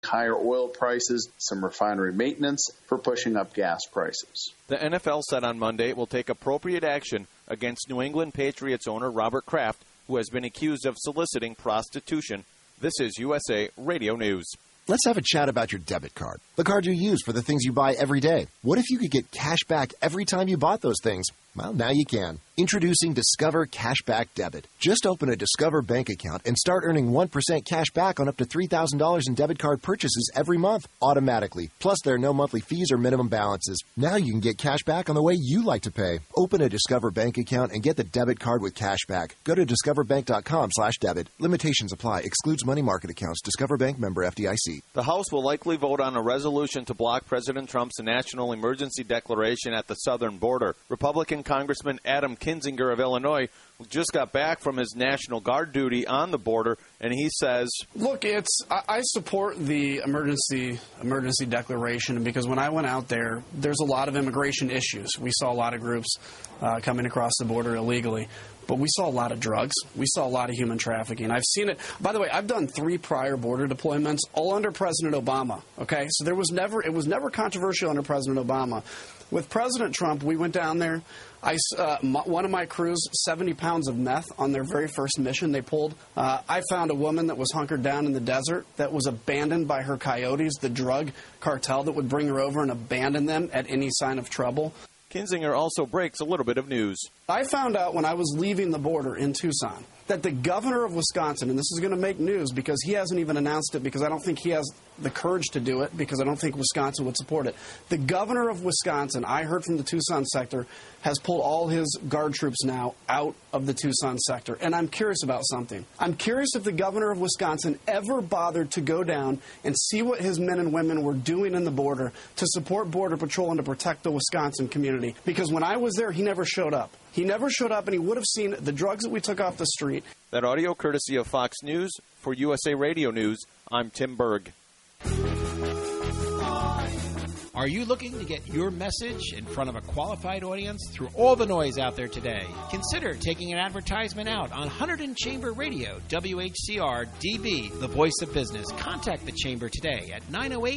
higher oil prices, some refinery maintenance for pushing up gas prices. The NFL said on Monday it will take appropriate action against New England Patriots owner Robert Kraft, who has been accused of soliciting prostitution. This is USA Radio News. Let's have a chat about your debit card, the card you use for the things you buy every day. What if you could get cash back every time you bought those things? Well, now you can. Introducing Discover Cashback Debit. Just open a Discover bank account and start earning 1% cash back on up to $3,000 in debit card purchases every month, automatically. Plus, there are no monthly fees or minimum balances. Now you can get cash back on the way you like to pay. Open a Discover bank account and get the debit card with cash back. Go to discoverbank.com/debit. Limitations apply. Excludes money market accounts. Discover Bank, member FDIC. The House will likely vote on a resolution to block President Trump's national emergency declaration at the southern border. Republican Congressman Adam Kinzinger of Illinois just got back from his National Guard duty on the border, and he says, look, I support the emergency declaration because when I went out there, there's a lot of immigration issues. We saw a lot of groups coming across the border illegally. But we saw a lot of drugs. We saw a lot of human trafficking. I've seen it. By the way, I've done 3 prior border deployments, all under President Obama. Okay, so it was never controversial under President Obama. With President Trump, we went down there. One of my crews, 70 pounds of meth on their very first mission they pulled. I found a woman that was hunkered down in the desert that was abandoned by her coyotes, the drug cartel that would bring her over and abandon them at any sign of trouble. Kinzinger also breaks a little bit of news. I found out when I was leaving the border in Tucson that the governor of Wisconsin, and this is going to make news because he hasn't even announced it because I don't think he has the courage to do it because I don't think Wisconsin would support it. The governor of Wisconsin, I heard from the Tucson sector, has pulled all his Guard troops now out of the Tucson sector. And I'm curious about something. I'm curious if the governor of Wisconsin ever bothered to go down and see what his men and women were doing in the border to support Border Patrol and to protect the Wisconsin community. Because when I was there, he never showed up. He never showed up, and he would have seen the drugs that we took off the street. That audio courtesy of Fox News. For USA Radio News, I'm Tim Berg. Are you looking to get your message in front of a qualified audience through all the noise out there today? Consider taking an advertisement out on Hunterdon Chamber Radio, WHCR DB, the voice of business. Contact the Chamber today at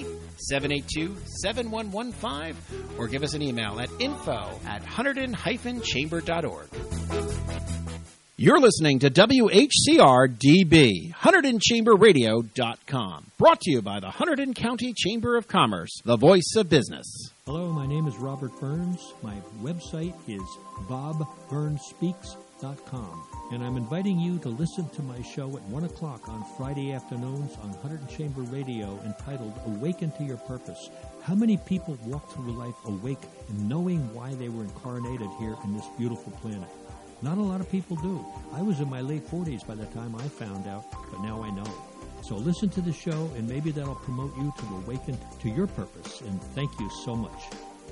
908-782-7115 or give us an email at info@hunterdon-chamber.org. You're listening to WHCR-DB, HunterdonChamberRadio.com. Brought to you by the Hunterdon County Chamber of Commerce, the voice of business. Hello, my name is Robert Burns. My website is BobBurnsSpeaks.com. And I'm inviting you to listen to my show at 1 o'clock on Friday afternoons on Hunterdon Chamber Radio entitled Awaken to Your Purpose. How many people walk through life awake and knowing why they were incarnated here in this beautiful planet? Not a lot of people do. I was in my late 40s by the time I found out, but now I know. So listen to the show, and maybe that'll promote you to awaken to your purpose. And thank you so much.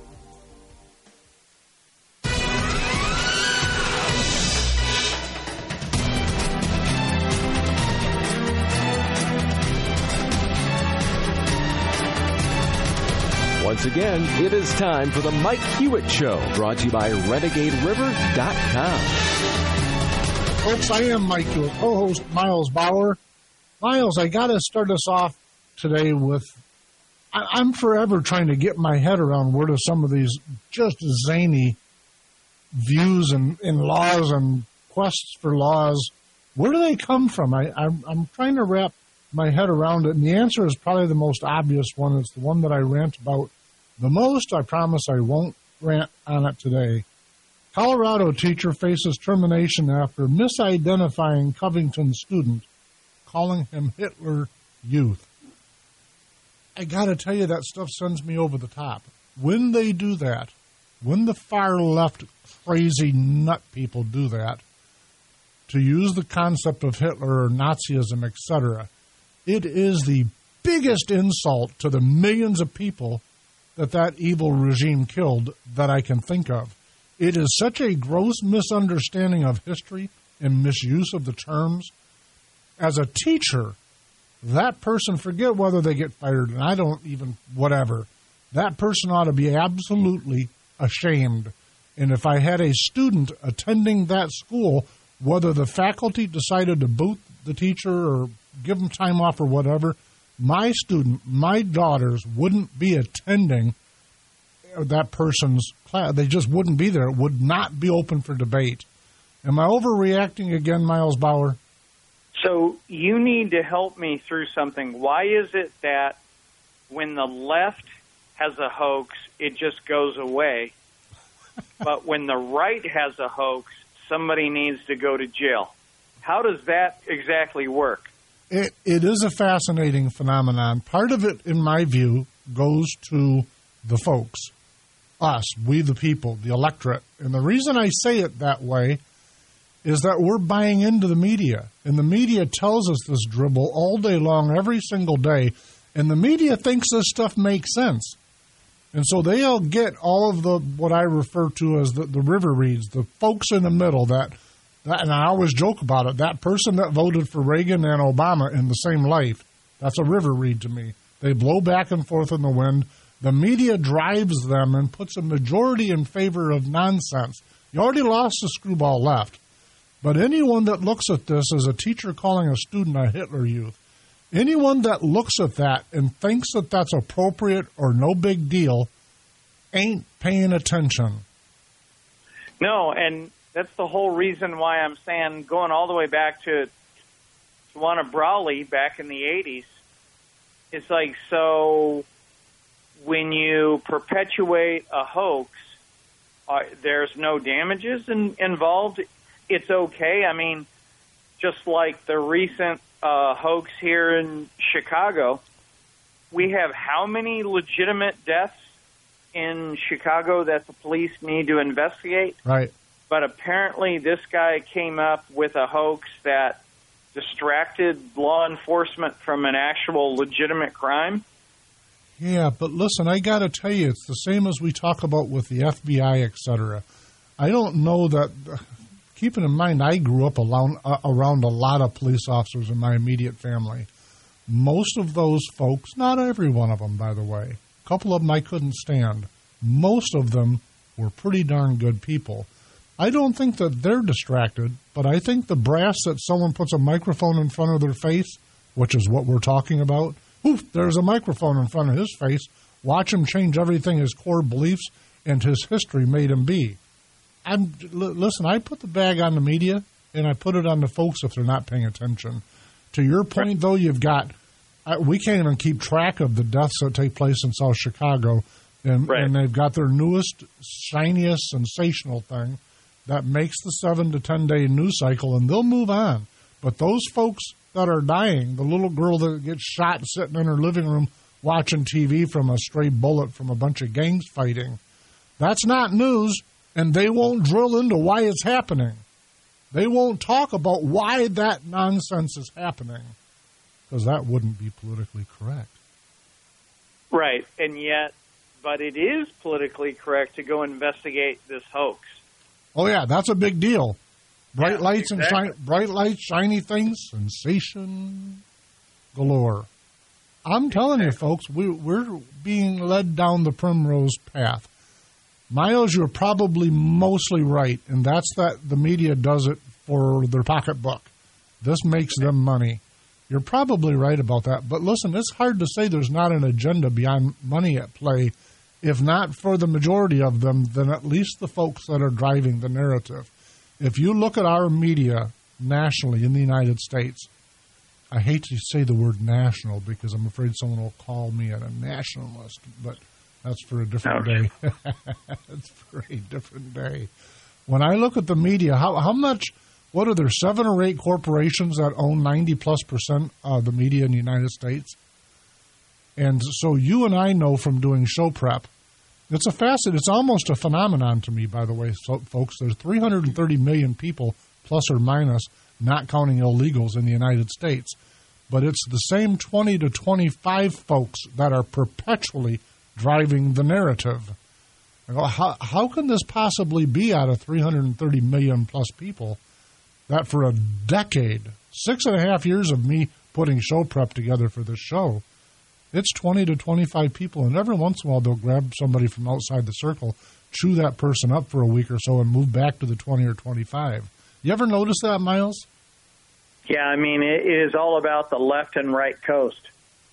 Once again, it is time for the Mike Hewitt Show, brought to you by RenegadeRiver.com. Folks, I am Mike Hewitt, co-host Miles Bauer. Miles, I got to start us off today with, I'm forever trying to get my head around where do some of these just zany views and laws and quests for laws, where do they come from? I'm trying to wrap my head around it, and the answer is probably the most obvious one. It's the one that I rant about the most. I promise I won't rant on it today. Colorado teacher faces termination after misidentifying Covington student, calling him Hitler Youth. I got to tell you, that stuff sends me over the top. When they do that, when the far left crazy nut people do that, to use the concept of Hitler or Nazism, etc., it is the biggest insult to the millions of people that evil regime killed that I can think of. It is such a gross misunderstanding of history and misuse of the terms. As a teacher, that person, forget whether they get fired, and I don't even, whatever, that person ought to be absolutely ashamed. And if I had a student attending that school, whether the faculty decided to boot the teacher or give them time off or whatever, my student, my daughters wouldn't be attending that person's class. They just wouldn't be there. It would not be open for debate. Am I overreacting again, Miles Bauer? So you need to help me through something. Why is it that when the left has a hoax, it just goes away, but when the right has a hoax, somebody needs to go to jail? How does that exactly work? It is a fascinating phenomenon. Part of it, in my view, goes to the folks, us, we the people, the electorate. And the reason I say it that way is that we're buying into the media. And the media tells us this dribble all day long, every single day. And the media thinks this stuff makes sense. And so they'll get all of the, what I refer to as the river reads, the folks in the middle that, and I always joke about it, that person that voted for Reagan and Obama in the same life, that's a river read to me. They blow back and forth in the wind. The media drives them and puts a majority in favor of nonsense. You already lost the screwball left. But anyone that looks at this as a teacher calling a student a Hitler Youth, anyone that looks at that and thinks that that's appropriate or no big deal ain't paying attention. No, and that's the whole reason why I'm saying, going all the way back to Tawana Brawley back in the 80s, it's like, so when you perpetuate a hoax, there's no damages involved. It's okay. I mean, just like the recent hoax here in Chicago, we have how many legitimate deaths in Chicago that the police need to investigate? Right. But apparently this guy came up with a hoax that distracted law enforcement from an actual legitimate crime. Yeah, but listen, I got to tell you, it's the same as we talk about with the FBI, et cetera. I don't know that, keeping in mind, I grew up around a lot of police officers in my immediate family. Most of those folks, not every one of them, by the way, a couple of them I couldn't stand. Most of them were pretty darn good people. I don't think that they're distracted, but I think the brass that someone puts a microphone in front of their face, which is what we're talking about, oof, there's a microphone in front of his face. Watch him change everything his core beliefs and his history made him be. Listen, I put the bag on the media, and I put it on the folks if they're not paying attention. To your point, though, you've got, we can't even keep track of the deaths that take place in South Chicago, and they've got their newest, shiniest, sensational thing that makes the 7 to 10 day news cycle, and they'll move on. But those folks that are dying, the little girl that gets shot sitting in her living room watching TV from a stray bullet from a bunch of gangs fighting, that's not news, and they won't drill into why it's happening. They won't talk about why that nonsense is happening, because that wouldn't be politically correct. Right, and yet, but it is politically correct to go investigate this hoax. Oh, yeah, that's a big deal. Bright lights exactly. and bright lights, shiny things, sensation galore. I'm telling you, folks, we're being led down the primrose path. Miles, you're probably mostly right, and that's that the media does it for their pocketbook. This makes them money. You're probably right about that. But listen, it's hard to say there's not an agenda beyond money at play. If not for the majority of them, then at least the folks that are driving the narrative. If you look at our media nationally in the United States, I hate to say the word national because I'm afraid someone will call me a nationalist, but that's for a different day. That's for a different day. When I look at the media, how much, what are there, 7 or 8 corporations that own 90+% of the media in the United States? And so you and I know from doing show prep, it's almost a phenomenon to me, by the way, so, folks. There's 330 million people, plus or minus, not counting illegals in the United States. But it's the same 20 to 25 folks that are perpetually driving the narrative. I go, how can this possibly be out of 330 million plus people that for a decade, 6.5 years of me putting show prep together for this show, it's 20 to 25 people, and every once in a while they'll grab somebody from outside the circle, chew that person up for a week or so, and move back to the 20 or 25. You ever notice that, Miles? Yeah, I mean, it is all about the left and right coast.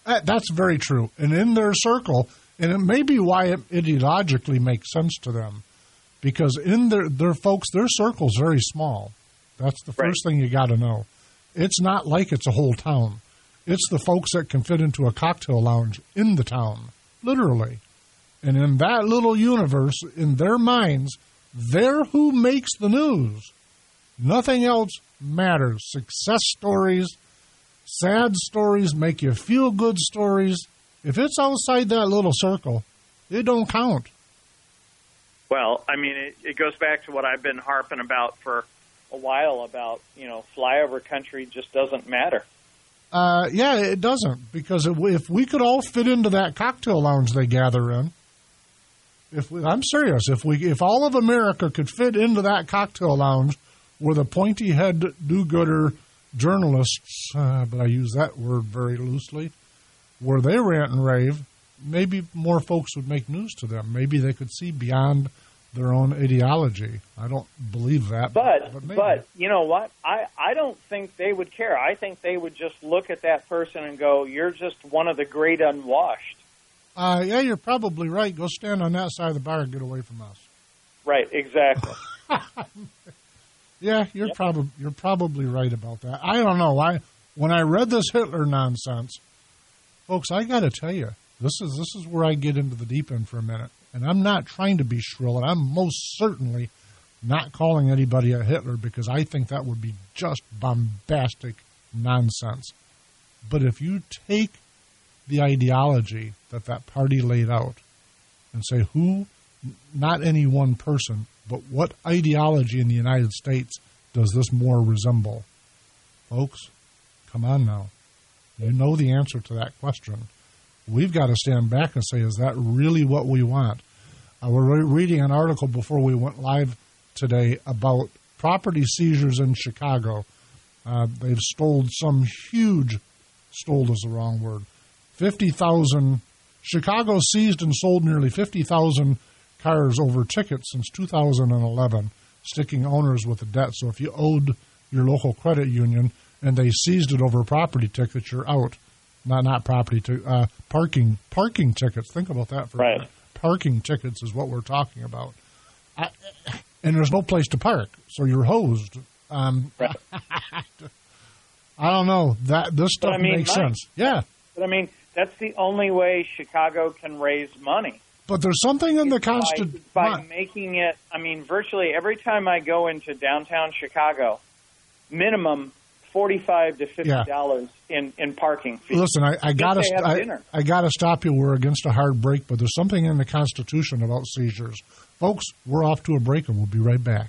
That's very true. And in their circle, and it may be why it ideologically makes sense to them, because in their folks, their circle's very small. That's the first thing you got to know. It's not like it's a whole town. It's the folks that can fit into a cocktail lounge in the town, literally. And in that little universe, in their minds, they're who makes the news. Nothing else matters. Success stories, sad stories, make you feel good stories. If it's outside that little circle, it don't count. Well, I mean, it goes back to what I've been harping about for a while about, flyover country just doesn't matter. Yeah, it doesn't, because if we could all fit into that cocktail lounge they gather in, I'm serious, if all of America could fit into that cocktail lounge where the pointy-head do-gooder journalists, but I use that word very loosely, where they rant and rave, maybe more folks would make news to them. Maybe they could see beyond their own ideology. I don't believe that. But you know what? I don't think they would care. I think they would just look at that person and go, you're just one of the great unwashed. Yeah, you're probably right. Go stand on that side of the bar and get away from us. Right, exactly. Yeah, you're probably right about that. I don't know. When I read this Hitler nonsense, folks, I got to tell you, this is where I get into the deep end for a minute. And I'm not trying to be shrill, and I'm most certainly not calling anybody a Hitler, because I think that would be just bombastic nonsense. But if you take the ideology that party laid out and say not any one person, but what ideology in the United States does this more resemble? Folks, come on now. You know the answer to that question. We've got to stand back and say, is that really what we want? We're reading an article before we went live today about property seizures in Chicago. They've stole some huge, stole is the wrong word, 50,000. Chicago seized and sold nearly 50,000 cars over tickets since 2011, sticking owners with a debt. So if you owed your local credit union and they seized it over property tickets, you're out. Not property, parking tickets. Think about that for a minute. Parking tickets is what we're talking about. And there's no place to park, so you're hosed. I don't know. This stuff makes sense. Yeah. But, I mean, that's the only way Chicago can raise money. But there's something in the Constitution. By making it, I mean, virtually every time I go into downtown Chicago, minimum $45 to $50 in parking fees. Listen, I gotta stop you. We're against a hard break, but there's something in the Constitution about seizures. Folks, we're off to a break, and we'll be right back.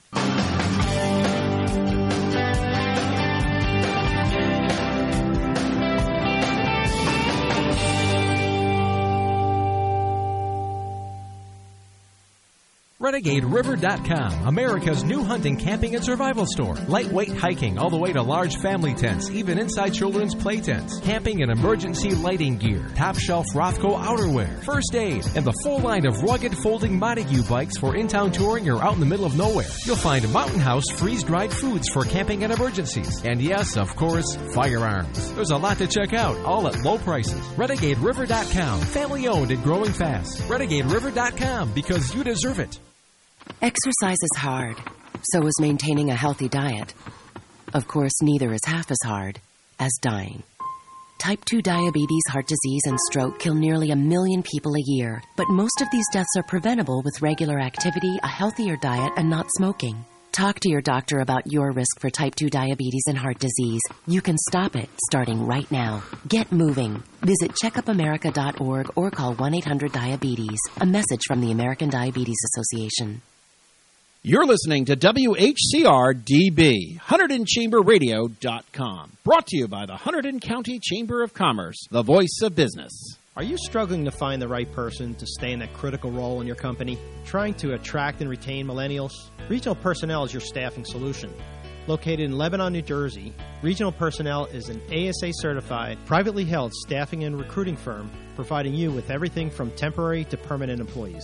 RenegadeRiver.com, America's new hunting, camping, and survival store. Lightweight hiking all the way to large family tents, even inside children's play tents. Camping and emergency lighting gear. Top shelf Rothko outerwear. First aid. And the full line of rugged folding Montague bikes for in-town touring or out in the middle of nowhere. You'll find Mountain House freeze-dried foods for camping and emergencies. And yes, of course, firearms. There's a lot to check out, all at low prices. RenegadeRiver.com, family owned and growing fast. RenegadeRiver.com, because you deserve it. Exercise is hard, so is maintaining a healthy diet. Of course, neither is half as hard as dying. Type 2 diabetes, heart disease, and stroke kill nearly 1 million people a year, but most of these deaths are preventable with regular activity, a healthier diet, and not smoking. Talk to your doctor about your risk for type 2 diabetes and heart disease. You can stop it starting right now. Get moving. Visit checkupamerica.org or call 1-800-DIABETES. A message from the American Diabetes Association. You're listening to WHCR-DB, HunterdonChamberRadio.com. Brought to you by the Hunterdon County Chamber of Commerce, the voice of business. Are you struggling to find the right person to stay in that critical role in your company? Trying to attract and retain millennials? Regional Personnel is your staffing solution. Located in Lebanon, New Jersey, Regional Personnel is an ASA-certified, privately held staffing and recruiting firm providing you with everything from temporary to permanent employees.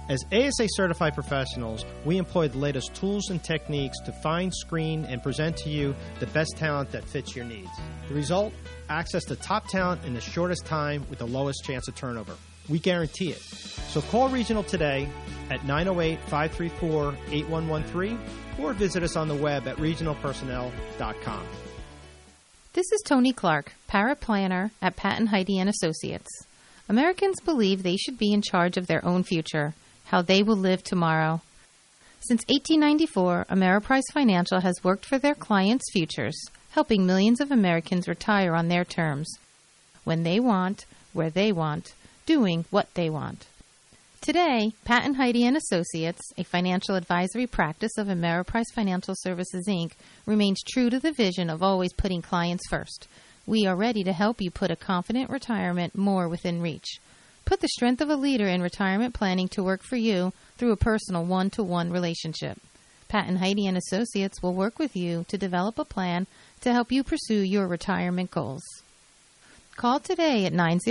As ASA certified professionals, we employ the latest tools and techniques to find, screen, and present to you the best talent that fits your needs. The result? Access to top talent in the shortest time with the lowest chance of turnover. We guarantee it. So call Regional today at 908-534-8113 or visit us on the web at regionalpersonnel.com. This is Tony Clark, paraplanner at Patton Heidi & Associates. Americans believe they should be in charge of their own future, how they will live tomorrow. Since 1894, Ameriprise Financial has worked for their clients' futures, helping millions of Americans retire on their terms, when they want, where they want, doing what they want. Today, Patton Heidi & Associates, a financial advisory practice of Ameriprise Financial Services, Inc., remains true to the vision of always putting clients first. We are ready to help you put a confident retirement more within reach. Put the strength of a leader in retirement planning to work for you through a personal one-to-one relationship. Patton Heidi & Associates will work with you to develop a plan to help you pursue your retirement goals. Call today at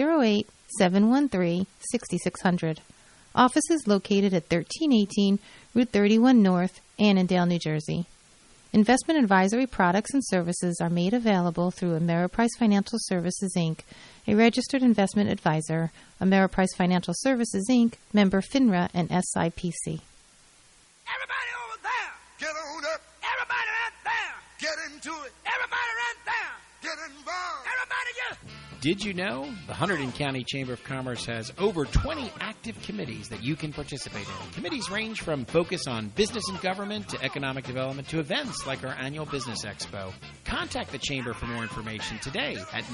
908-713-6600. Office is located at 1318 Route 31 North, Annandale, New Jersey. Investment advisory products and services are made available through Ameriprise Financial Services, Inc., a registered investment advisor, Ameriprise Financial Services, Inc., member FINRA and SIPC. Everybody over there! Get on up! Everybody right there! Get into it! Everybody right there! Get involved! Everybody just... Did you know the Hunterdon County Chamber of Commerce has over 20 active committees that you can participate in? Committees range from focus on business and government to economic development to events like our annual Business Expo. Contact the Chamber for more information today at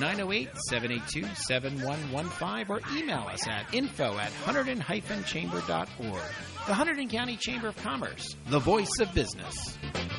908-782-7115 or email us at info@hunterdon-chamber.org. The Hunterdon County Chamber of Commerce, the voice of business.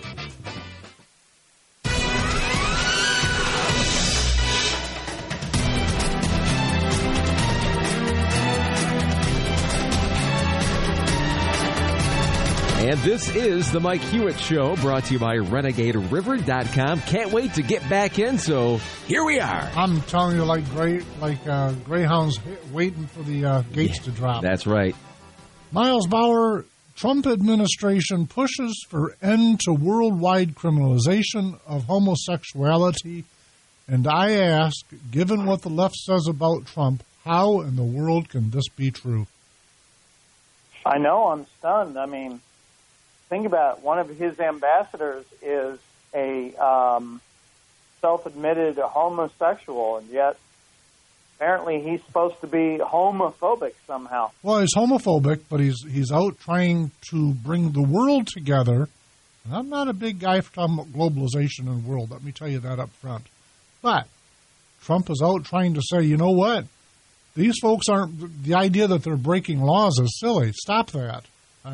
And this is the Mike Hewitt Show, brought to you by RenegadeRiver.com. Can't wait to get back in, so here we are. I'm telling you, like greyhounds waiting for the gates to drop. That's right. Miles Bauer, Trump administration pushes for end to worldwide criminalization of homosexuality. And I ask, given what the left says about Trump, how in the world can this be true? I know, I'm stunned. I mean, think about it. One of his ambassadors is a self-admitted homosexual, and yet apparently he's supposed to be homophobic somehow. Well, he's homophobic, but he's out trying to bring the world together. And I'm not a big guy for talking about globalization in the world, let me tell you that up front. But Trump is out trying to say, you know what? These folks aren't, the idea that they're breaking laws is silly. Stop that.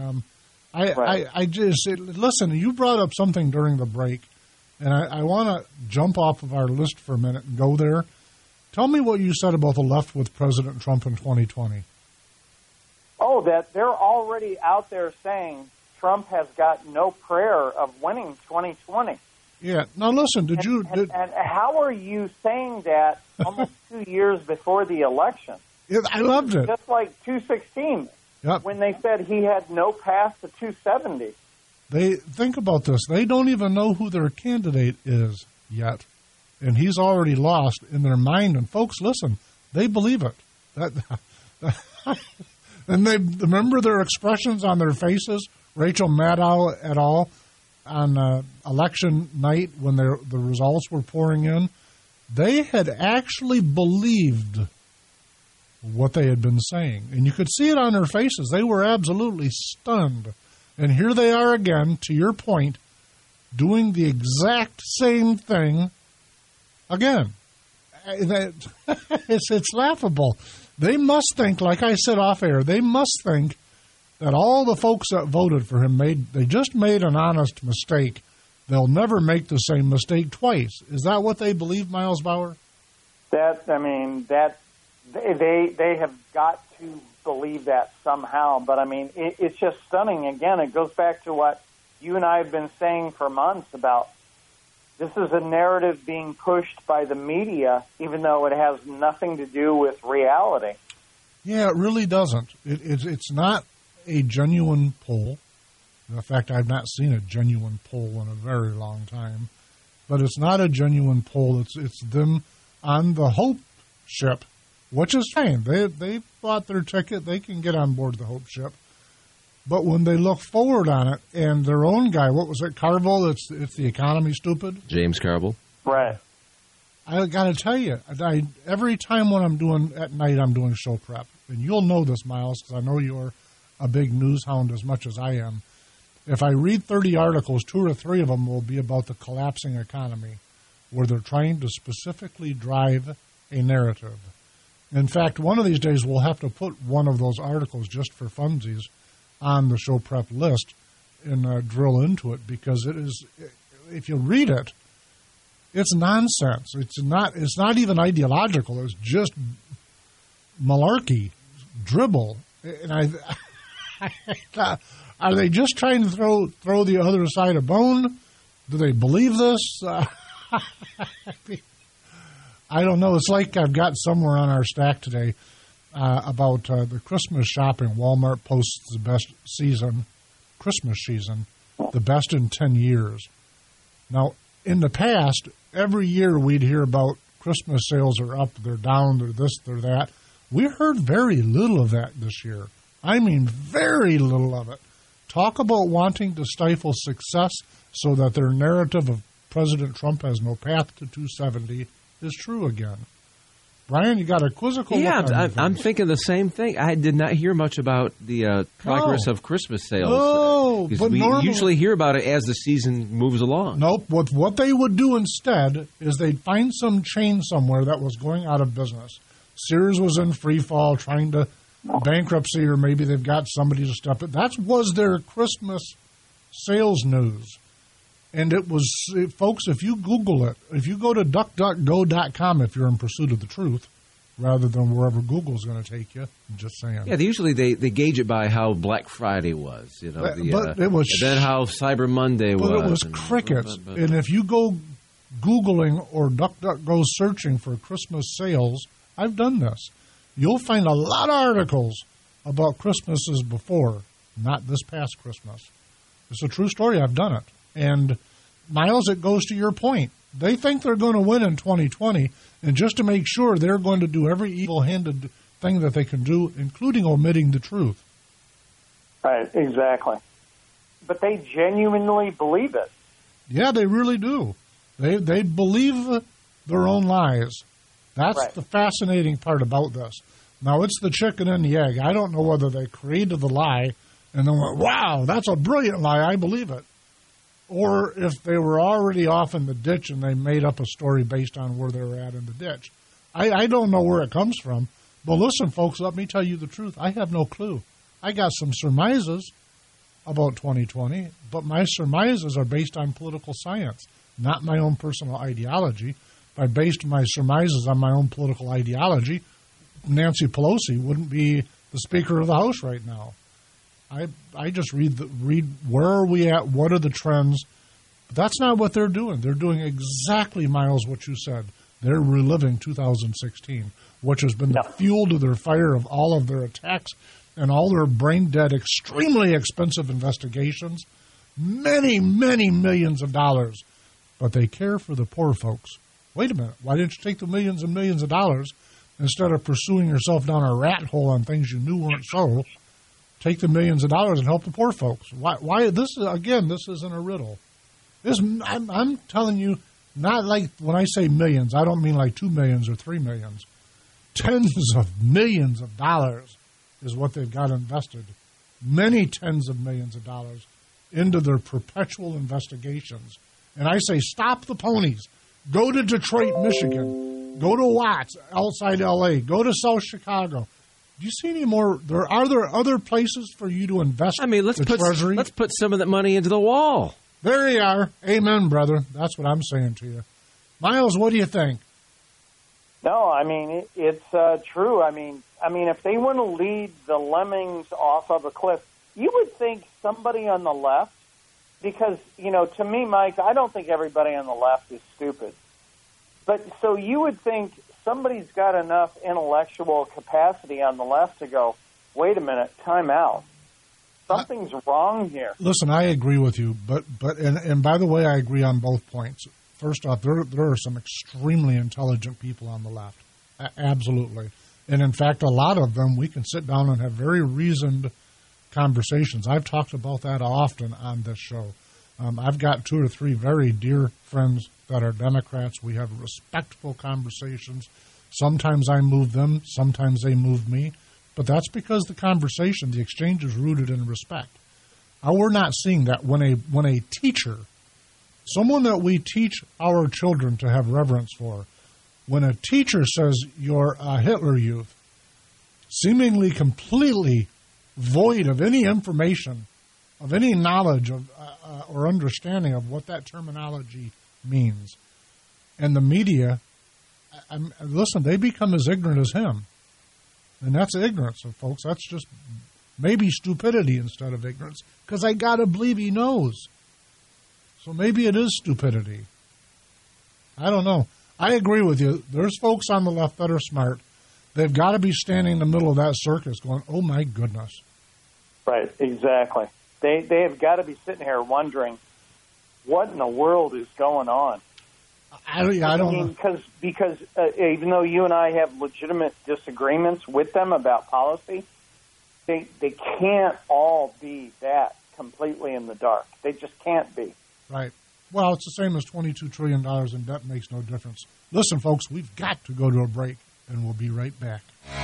Listen, you brought up something during the break, and I want to jump off of our list for a minute and go there. Tell me what you said about the left with President Trump in 2020. Oh, that they're already out there saying Trump has got no prayer of winning 2020. Yeah. Now, listen, and how are you saying that almost 2 years before the election? Yeah, I loved it. Just like 216, when they said he had no path to 270. Think about this. They don't even know who their candidate is yet, and he's already lost in their mind. And folks, listen, they believe it. And they remember their expressions on their faces. Rachel Maddow et al. On election night when the results were pouring in, they had actually believed what they had been saying. And you could see it on their faces. They were absolutely stunned. And here they are again, to your point, doing the exact same thing again. It's laughable. They must think, like I said off air, they must think that all the folks that voted for him they just made an honest mistake. They'll never make the same mistake twice. Is that what they believe, Miles Bauer? They have got to believe that somehow. But I mean, it's just stunning. Again, it goes back to what you and I have been saying for months about this is a narrative being pushed by the media, even though it has nothing to do with reality. Yeah, it really doesn't. It's not. a genuine poll. In fact, I've not seen a genuine poll in a very long time. But it's not a genuine poll. It's them on the Hope ship, which is fine. They bought their ticket. They can get on board the Hope ship. But when they look forward on it, and their own guy, what was it, Carville? It's the economy, stupid. James Carville. Right. I got to tell you, every time when I'm doing at night, I'm doing show prep, and you'll know this, Miles, because I know you're a big news hound as much as I am. If I read 30 articles, 2 or 3 of them will be about the collapsing economy, where they're trying to specifically drive a narrative. In fact, one of these days we'll have to put one of those articles just for funsies on the show prep list and drill into it, because it is, if you read it, it's nonsense. It's not even ideological. It's just malarkey, dribble. And are they just trying to throw the other side a bone? Do they believe this? I don't know. It's like I've got somewhere on our stack today about the Christmas shopping. Walmart posts the best Christmas season, the best in 10 years. Now, in the past, every year we'd hear about Christmas sales are up, they're down, they're this, they're that. We heard very little of that this year. I mean, very little of it. Talk about wanting to stifle success so that their narrative of President Trump has no path to 270 is true again. Brian, you got a quizzical look on your face. I'm thinking the same thing. I did not hear much about the progress of Christmas sales. No, but we usually hear about it as the season moves along. Nope. What they would do instead is they'd find some chain somewhere that was going out of business. Sears was in free fall, trying to bankruptcy, or maybe they've got somebody to step it. That was their Christmas sales news. And it was, folks, if you Google it, if you go to duckduckgo.com if you're in pursuit of the truth, rather than wherever Google's going to take you, I'm just saying. Yeah, they gauge it by how Black Friday was, you know. But it was, and then how Cyber Monday was. But it was crickets. And if you go Googling or DuckDuckGo searching for Christmas sales, I've done this. You'll find a lot of articles about Christmases before, not this past Christmas. It's a true story. I've done it. And, Miles, it goes to your point. They think they're going to win in 2020, and just to make sure, they're going to do every evil-handed thing that they can do, including omitting the truth. Right, exactly. But they genuinely believe it. Yeah, they really do. They believe their own lies. That's right. The fascinating part about this. Now, it's the chicken and the egg. I don't know whether they created the lie and then went, wow, that's a brilliant lie, I believe it. Or if they were already off in the ditch and they made up a story based on where they were at in the ditch. I don't know where it comes from. But listen, folks, let me tell you the truth. I have no clue. I got some surmises about 2020, but my surmises are based on political science, not my own personal ideology. If I based my surmises on my own political ideology, Nancy Pelosi wouldn't be the Speaker of the House right now. I just read where are we at, what are the trends. But that's not what they're doing. They're doing exactly, Miles, what you said. They're reliving 2016, which has been the fuel to their fire of all of their attacks and all their brain-dead, extremely expensive investigations, many, many millions of dollars. But they care for the poor folks. Wait a minute. Why didn't you take the millions and millions of dollars instead of pursuing yourself down a rat hole on things you knew weren't so? Take the millions of dollars and help the poor folks. Why this isn't a riddle. I'm telling you, not like when I say millions, I don't mean like 2 millions or 3 millions. Tens of millions of dollars is what they've got invested. Many tens of millions of dollars into their perpetual investigations. And I say, stop the ponies. Go to Detroit, Michigan. Go to Watts, outside L.A. Go to South Chicago. Do you see any more? Are there other places for you to invest? Treasury? Let's put some of that money into the wall. There you are. Amen, brother. That's what I'm saying to you. Miles, what do you think? No, I mean, it's true. I mean, if they want to lead the lemmings off of a cliff, you would think somebody on the left, because, to me, Mike, I don't think everybody on the left is stupid. But so you would think somebody's got enough intellectual capacity on the left to go, wait a minute, time out. Something's wrong here. Listen, I agree with you, but by the way, I agree on both points. First off, there are some extremely intelligent people on the left, absolutely, and in fact, a lot of them we can sit down and have very reasoned conversations. I've talked about that often on this show. I've got 2 or 3 very dear friends that are Democrats. We have respectful conversations. Sometimes I move them, sometimes they move me. But that's because the conversation, the exchange is rooted in respect. We're not seeing that when a teacher, someone that we teach our children to have reverence for, when a teacher says you're a Hitler Youth, seemingly completely void of any information, of any knowledge of or understanding of what that terminology means, and the media, listen, they become as ignorant as him. And that's ignorance, folks. That's just maybe stupidity instead of ignorance, because I got to believe he knows. So maybe it is stupidity. I don't know. I agree with you. There's folks on the left that are smart. They've got to be standing in the middle of that circus going, oh, my goodness. Right, exactly. They have got to be sitting here wondering what in the world is going on. I don't know. Because even though you and I have legitimate disagreements with them about policy, they can't all be that completely in the dark. They just can't be. Right. Well, it's the same as $22 trillion in debt makes no difference. Listen, folks, we've got to go to a break, and we'll be right back.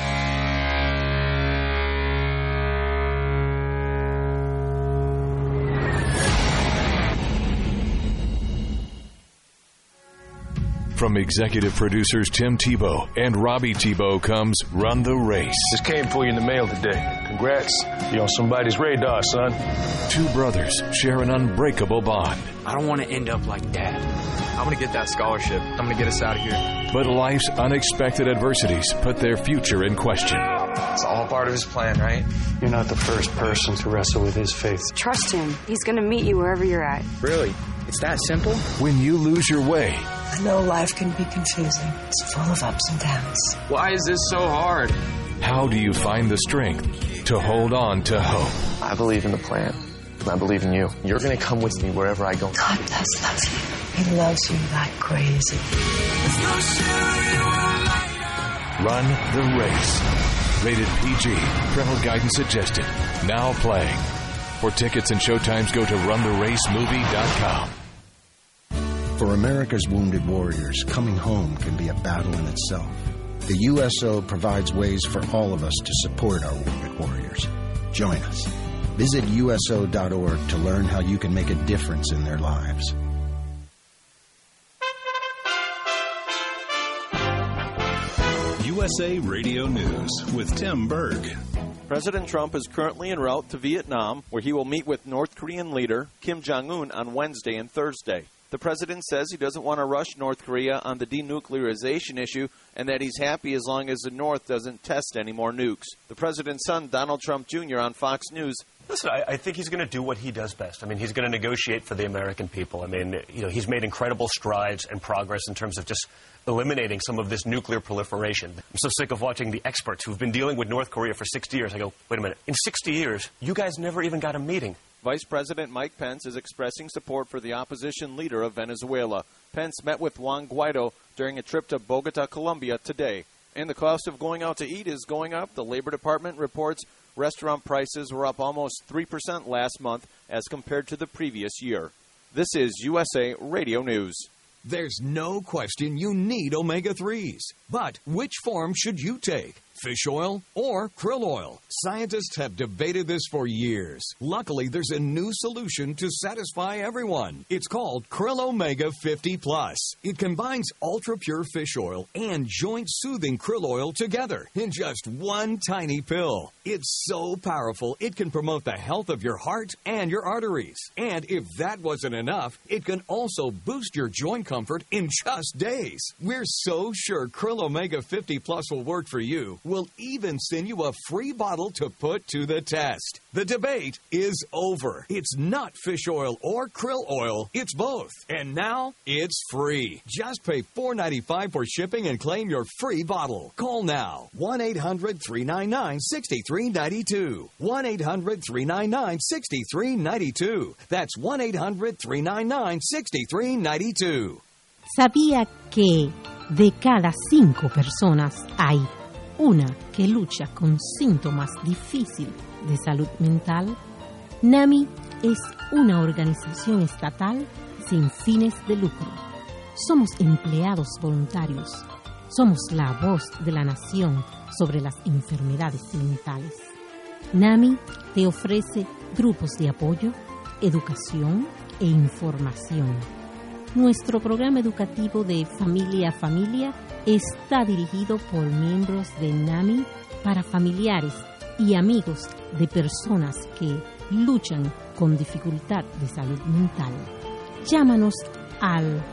From executive producers Tim Tebow and Robbie Tebow comes Run the Race. This came for you in the mail today. Congrats. You're on somebody's radar, son. 2 brothers share an unbreakable bond. I don't want to end up like Dad. I'm going to get that scholarship. I'm going to get us out of here. But life's unexpected adversities put their future in question. It's all part of his plan, right? You're not the first person to wrestle with his faith. Trust him. He's going to meet you wherever you're at. Really? It's that simple? When you lose your way. I know life can be confusing. It's full of ups and downs. Why is this so hard? How do you find the strength to hold on to hope? I believe in the plan, and I believe in you. You're going to come with me wherever I go. God does love you. He loves you like crazy. Run the Race. Rated PG. Parental guidance suggested. Now playing. For tickets and showtimes, go to runtheracemovie.com. For America's wounded warriors, coming home can be a battle in itself. The USO provides ways for all of us to support our wounded warriors. Join us. Visit USO.org to learn how you can make a difference in their lives. USA Radio News with Tim Berg. President Trump is currently en route to Vietnam, where he will meet with North Korean leader Kim Jong-un on Wednesday and Thursday. The president says he doesn't want to rush North Korea on the denuclearization issue and that he's happy as long as the North doesn't test any more nukes. The president's son, Donald Trump Jr., on Fox News. Listen, I think he's going to do what he does best. I mean, he's going to negotiate for the American people. I mean, he's made incredible strides and progress in terms of just eliminating some of this nuclear proliferation. I'm so sick of watching the experts who've been dealing with North Korea for 60 years. I go, wait a minute, in 60 years, you guys never even got a meeting. Vice President Mike Pence is expressing support for the opposition leader of Venezuela. Pence met with Juan Guaido during a trip to Bogota, Colombia today. And the cost of going out to eat is going up. The Labor Department reports restaurant prices were up almost 3% last month as compared to the previous year. This is USA Radio News. There's no question you need omega-3s. But which form should you take? Fish oil or krill oil? Scientists have debated this for years. Luckily, there's a new solution to satisfy everyone. It's called Krill Omega 50 Plus. It combines ultra-pure fish oil and joint-soothing krill oil together in just one tiny pill. It's so powerful, it can promote the health of your heart and your arteries. And if that wasn't enough, it can also boost your joint comfort in just days. We're so sure Krill Omega 50 Plus will work for you. will even send you a free bottle to put to the test. The debate is over. It's not fish oil or krill oil. It's both. And now it's free. Just pay $4.95 for shipping and claim your free bottle. Call now. 1-800-399-6392. 1-800-399-6392. That's 1-800-399-6392. ¿Sabía que de cada 5 personas hay una que lucha con síntomas difíciles de salud mental? NAMI es una organización estatal sin fines de lucro. Somos empleados voluntarios. Somos la voz de la nación sobre las enfermedades mentales. NAMI te ofrece grupos de apoyo, educación e información. Nuestro programa educativo de Familia a Familia está dirigido por miembros de NAMI para familiares y amigos de personas que luchan con dificultad de salud mental. Llámanos al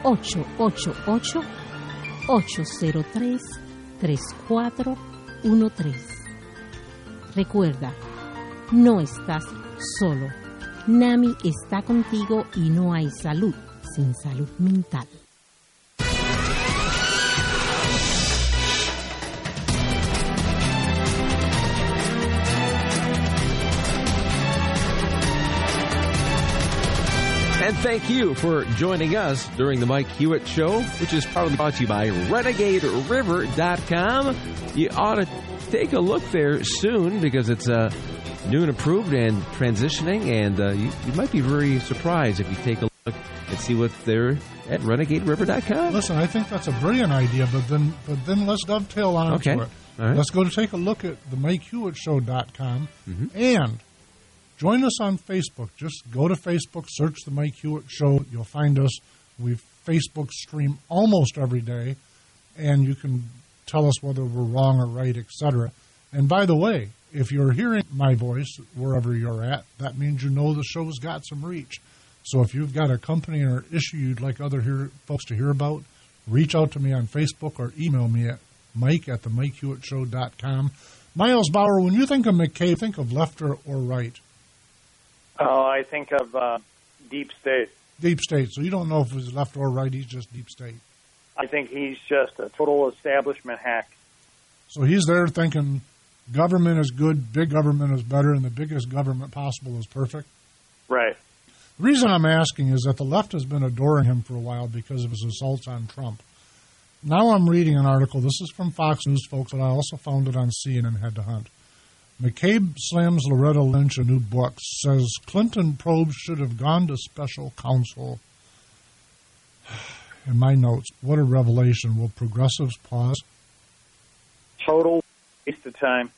888-803-3413. Recuerda, no estás solo. NAMI está contigo y no hay salud sin salud mental. And thank you for joining us during the Mike Hewitt Show, which is proudly brought to you by RenegadeRiver.com. You ought to take a look there soon because it's new and approved and transitioning, and you might be very surprised if you take a look and see what's there at RenegadeRiver.com. Listen, I think that's a brilliant idea, but then let's dovetail on to it. All right. Let's go to take a look at the MikeHewittShow.com and join us on Facebook. Just go to Facebook, search the Mike Hewitt Show. You'll find us. We Facebook stream almost every day, and you can tell us whether we're wrong or right, etc. And by the way, if you're hearing my voice wherever you're at, that means you know the show's got some reach. So if you've got a company or issue you'd like other folks to hear about, reach out to me on Facebook or email me at mike@themikehewittShow.com. Miles Bauer, when you think of McCabe, think of left or right? Oh, I think of deep state. Deep state. So you don't know if it's left or right, he's just deep state. I think he's just a total establishment hack. So he's there thinking government is good, big government is better, and the biggest government possible is perfect? Right. The reason I'm asking is that the left has been adoring him for a while because of his assaults on Trump. Now I'm reading an article. This is from Fox News, folks, but I also found it on CNN Head to Hunt. McCabe slams Loretta Lynch a new book, says Clinton probes should have gone to special counsel. In my notes, what a revelation. Will progressives pause? Total waste of time.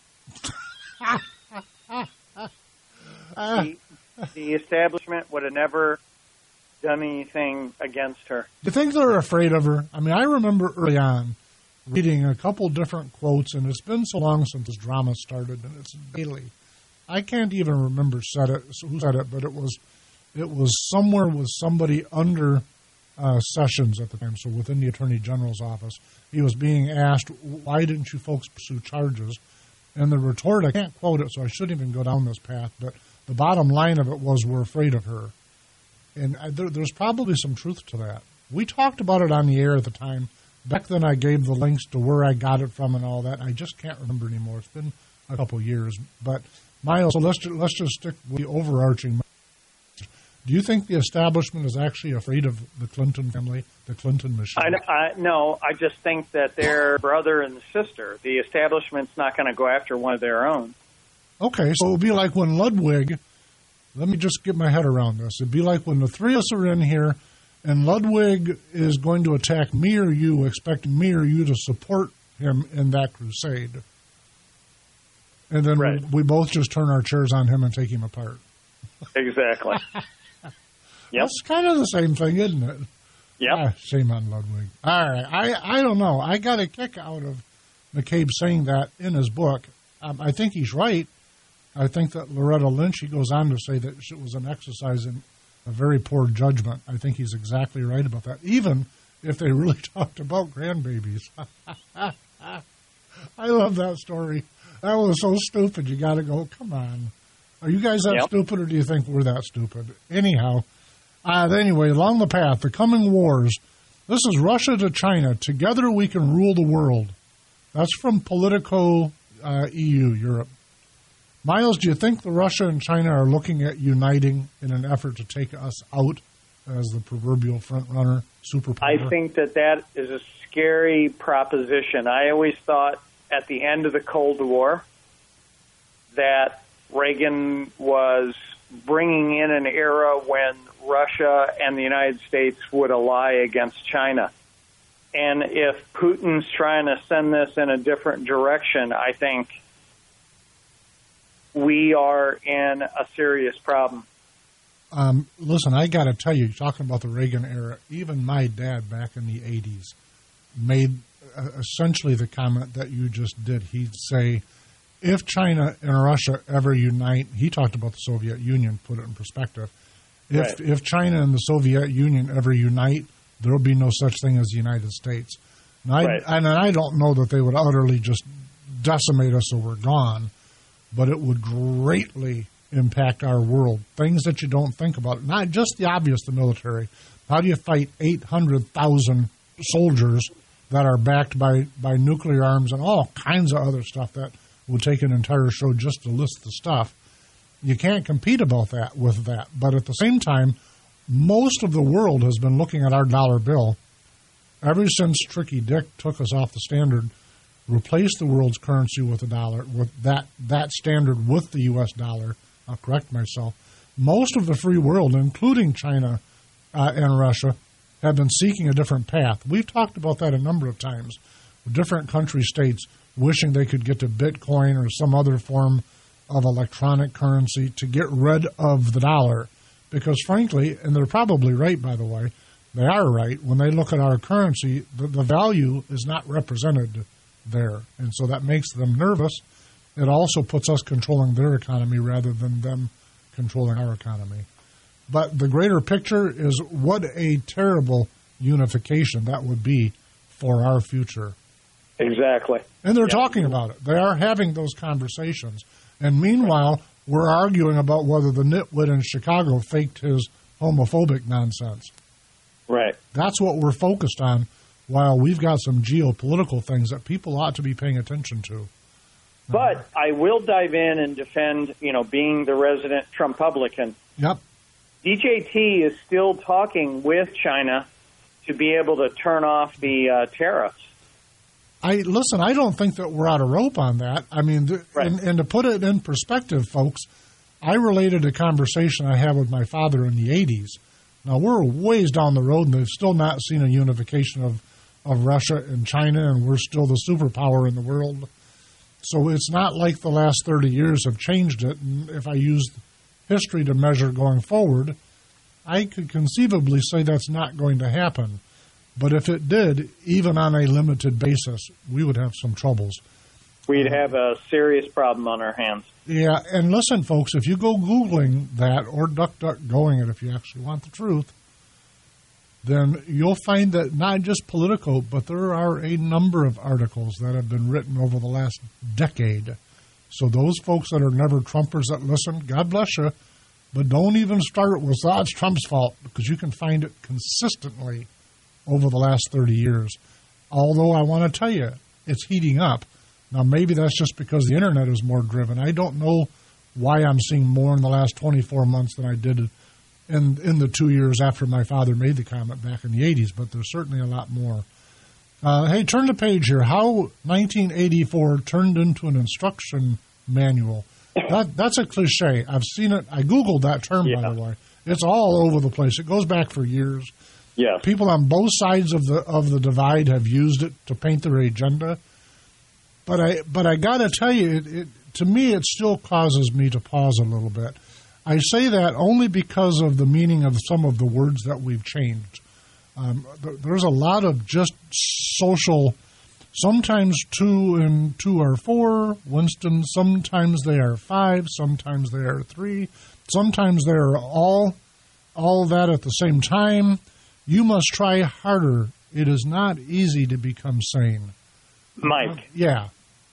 The establishment would have never done anything against her. Do you think they're afraid of her? I mean, I remember early on reading a couple different quotes, and it's been so long since this drama started, and it's daily. I can't even remember who said it, but it was somewhere with somebody under Sessions at the time, so within the Attorney General's office. He was being asked, why didn't you folks pursue charges? And the retort, I can't quote it, so I shouldn't even go down this path, but the bottom line of it was, we're afraid of her. And there's probably some truth to that. We talked about it on the air at the time. Back then I gave the links to where I got it from and all that. I just can't remember anymore. It's been a couple of years. But, Miles, so let's just stick with the overarching. Do you think the establishment is actually afraid of the Clinton family, the Clinton machine? No, I just think that they're brother and sister. The establishment's not going to go after one of their own. Okay, so it would be like when Ludwig, let me just get my head around this. It would be like when the three of us are in here and Ludwig is going to attack me or you, expecting me or you to support him in that crusade. And then we both just turn our chairs on him and take him apart. Exactly. Yep. It's kind of the same thing, isn't it? Yep. Shame on Ludwig. All right. I don't know. I got a kick out of McCabe saying that in his book. I think he's right. I think that Loretta Lynch, he goes on to say that it was an exercise in a very poor judgment. I think he's exactly right about that, even if they really talked about grandbabies. I love that story. That was so stupid. You got to go, come on. Are you guys that stupid, or do you think we're that stupid? Anyhow, anyway, along the path, the coming wars. This is Russia to China. Together we can rule the world. That's from Politico EU, Europe. Miles, do you think the Russia and China are looking at uniting in an effort to take us out as the proverbial front-runner superpower? I think that is a scary proposition. I always thought at the end of the Cold War that Reagan was bringing in an era when Russia and the United States would ally against China. And if Putin's trying to send this in a different direction, I think we are in a serious problem. Listen, I got to tell you, talking about the Reagan era, even my dad back in the 80s made essentially the comment that you just did. He'd say, if China and Russia ever unite, he talked about the Soviet Union, put it in perspective. If China and the Soviet Union ever unite, there will be no such thing as the United States. And I don't know that they would utterly just decimate us so we're gone, but it would greatly impact our world. Things that you don't think about, not just the obvious, the military. How do you fight 800,000 soldiers that are backed by nuclear arms and all kinds of other stuff that would take an entire show just to list the stuff? You can't compete with that. But at the same time, most of the world has been looking at our dollar bill ever since Tricky Dick took us off the standard, replaced the world's currency with the dollar, with that standard with the U.S. dollar. I'll correct myself. Most of the free world, including China and Russia, have been seeking a different path. We've talked about that a number of times. Different country states wishing they could get to Bitcoin or some other form of electronic currency to get rid of the dollar. Because frankly, and they're probably right, by the way, they are right, when they look at our currency, the value is not represented there. And so that makes them nervous. It also puts us controlling their economy rather than them controlling our economy. But the greater picture is what a terrible unification that would be for our future. Exactly. And they're talking about it. They are having those conversations. And meanwhile, we're arguing about whether the nitwit in Chicago faked his homophobic nonsense. Right. That's what we're focused on, while we've got some geopolitical things that people ought to be paying attention to. But I will dive in and defend, being the resident Trumpublican. Yep. DJT is still talking with China to be able to turn off the tariffs. I don't think that we're out of rope on that. I mean, and to put it in perspective, folks, I related a conversation I had with my father in the 80s. Now, we're ways down the road, and they've still not seen a unification of Russia and China, and we're still the superpower in the world. So it's not like the last 30 years have changed it. And if I used history to measure going forward, I could conceivably say that's not going to happen. But if it did, even on a limited basis, we would have some troubles. We'd have a serious problem on our hands. Yeah, and listen, folks, if you go Googling that or DuckDuckGoing it if you actually want the truth, then you'll find that not just Politico, but there are a number of articles that have been written over the last decade. So those folks that are never Trumpers that listen, God bless you, but don't even start with that's Trump's fault, because you can find it consistently over the last 30 years. Although I want to tell you, it's heating up. Now, maybe that's just because the Internet is more driven. I don't know why I'm seeing more in the last 24 months than I did in the 2 years after my father made the comment back in the 80s, but there's certainly a lot more. Hey, turn the page here. How 1984 turned into an instruction manual. That's a cliche. I've seen it. I Googled that term, by the way. It's all over the place. It goes back for years. Yeah. People on both sides of the divide have used it to paint their agenda. But I got to tell you, to me, it still causes me to pause a little bit. I say that only because of the meaning of some of the words that we've changed. There's a lot of just social, sometimes 2 and 2 are 4, Winston, sometimes they are 5, sometimes they are 3, sometimes they are all that at the same time. You must try harder. It is not easy to become sane. Mike. Yeah.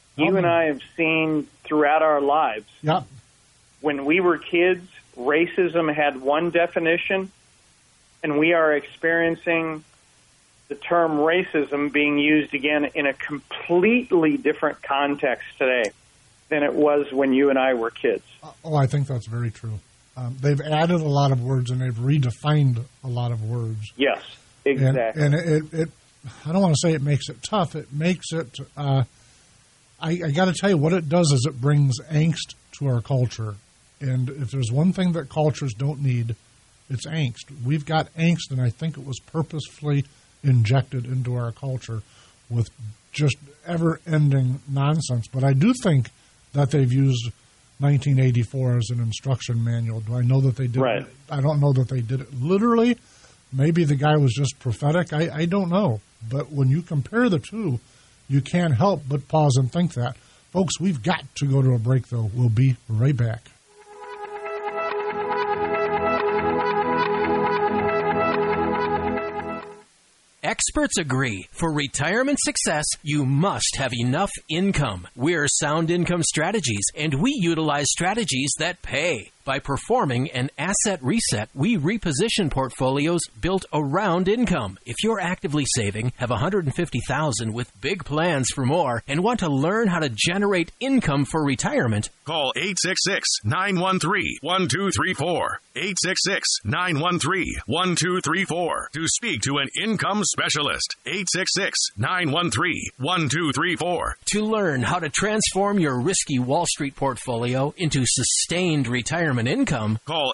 You and I have seen throughout our lives. Yep. When we were kids, racism had one definition, and we are experiencing the term racism being used again in a completely different context today than it was when you and I were kids. Oh, I think that's very true. They've added a lot of words and they've redefined a lot of words. Yes, exactly. And it I don't want to say it makes it tough. It makes it, I got to tell you, what it does is it brings angst to our culture. And if there's one thing that cultures don't need, it's angst. We've got angst, and I think it was purposefully injected into our culture with just ever-ending nonsense. But I do think that they've used 1984 as an instruction manual. Do I know that they did it? I don't know that they did it literally. Maybe the guy was just prophetic. I don't know. But when you compare the two, you can't help but pause and think that. Folks, we've got to go to a break, though. We'll be right back. Experts agree, for retirement success, you must have enough income. We're Sound Income Strategies, and we utilize strategies that pay. By performing an asset reset, we reposition portfolios built around income. If you're actively saving, have $150,000 with big plans for more, and want to learn how to generate income for retirement, call 866-913-1234. 866-913-1234 to speak to an income specialist. 866-913-1234. To learn how to transform your risky Wall Street portfolio into sustained retirement income, call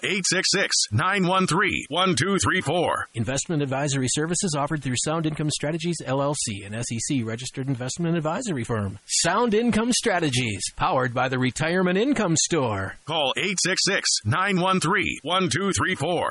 866-913-1234. Investment advisory services offered through Sound Income Strategies, LLC, an SEC-registered investment advisory firm. Sound Income Strategies, powered by the Retirement Income Store. Call 866-913-1234.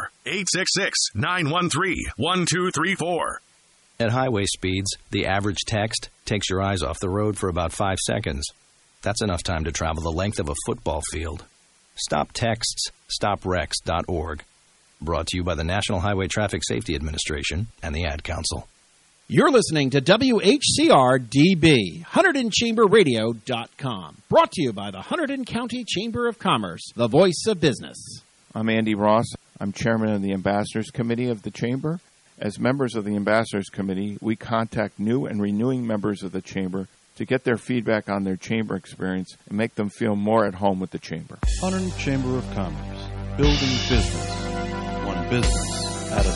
866-913-1234. At highway speeds, the average text takes your eyes off the road for about 5 seconds. That's enough time to travel the length of a football field. Stop texts, stopwrecks.org. Brought to you by the National Highway Traffic Safety Administration and the Ad Council. You're listening to WHCR-DB, HunterdonChamberRadio.com. Brought to you by the Hunterdon County Chamber of Commerce, the voice of business. I'm Andy Ross. I'm chairman of the Ambassadors Committee of the Chamber. As members of the Ambassadors Committee, we contact new and renewing members of the Chamber to get their feedback on their Chamber experience and make them feel more at home with the Chamber. Hunterdon Chamber of Commerce, building business, one business at a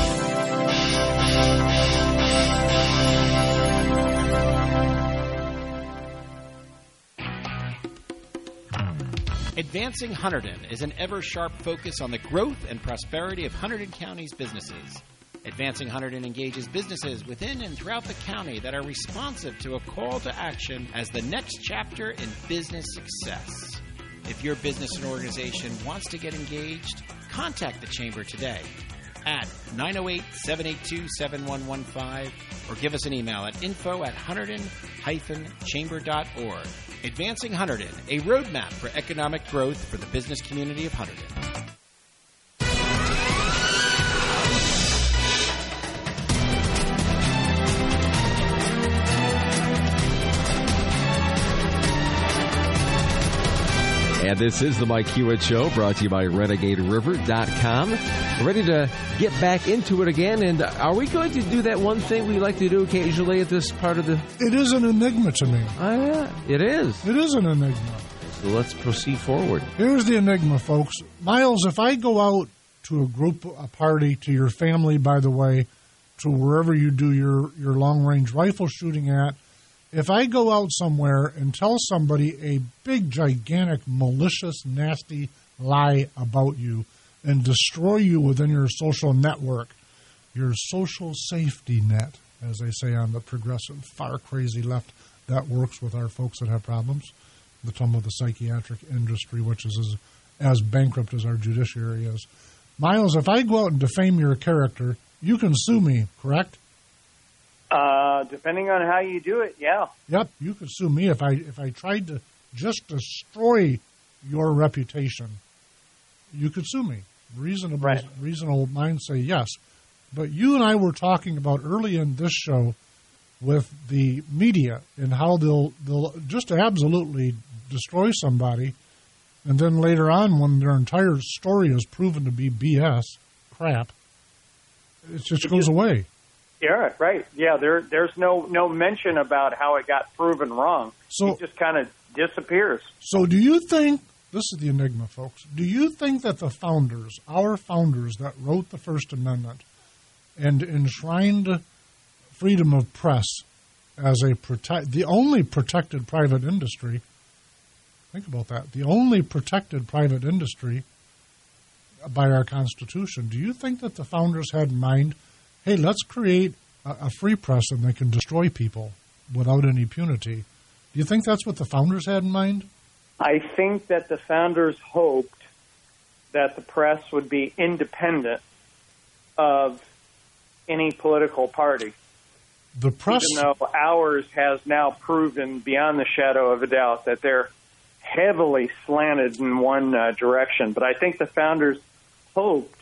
time. Advancing Hunterdon is an ever-sharp focus on the growth and prosperity of Hunterdon County's businesses. Advancing Hunterdon engages businesses within and throughout the county that are responsive to a call to action as the next chapter in business success. If your business and organization wants to get engaged, contact the Chamber today at 908-782-7115 or give us an email at info@hunterdon-chamber.org. Advancing Hunterdon, a roadmap for economic growth for the business community of Hunterdon. And this is the Mike Hewitt Show, brought to you by RenegadeRiver.com. We're ready to get back into it again, and are we going to do that one thing we like to do occasionally at this part of the... It is an enigma to me. Oh, yeah, it is. It is an enigma. So let's proceed forward. Here's the enigma, folks. Miles, if I go out to a party, to your family, by the way, to wherever you do your long-range rifle shooting at, if I go out somewhere and tell somebody a big, gigantic, malicious, nasty lie about you and destroy you within your social network, your social safety net, as they say on the progressive, far crazy left, that works with our folks that have problems, the talking of the psychiatric industry, which is as bankrupt as our judiciary is. Miles, if I go out and defame your character, you can sue me, correct? Depending on how you do it, yeah. Yep, you could sue me if I tried to just destroy your reputation. You could sue me. Reasonable minds say yes. But you and I were talking about early in this show with the media and how they'll just absolutely destroy somebody, and then later on, when their entire story is proven to be BS, crap, it just goes away. Yeah, right. Yeah, there's no mention about how it got proven wrong. So it just kind of disappears. So do you think, this is the enigma, folks, do you think that the founders, our founders that wrote the First Amendment and enshrined freedom of press as the only protected private industry, think about that, the only protected private industry by our Constitution, do you think that the founders had in mind, hey, let's create a free press and they can destroy people without any punity? Do you think that's what the founders had in mind? I think that the founders hoped that the press would be independent of any political party. The press, even though ours has now proven beyond the shadow of a doubt that they're heavily slanted in one direction. But I think the founders hoped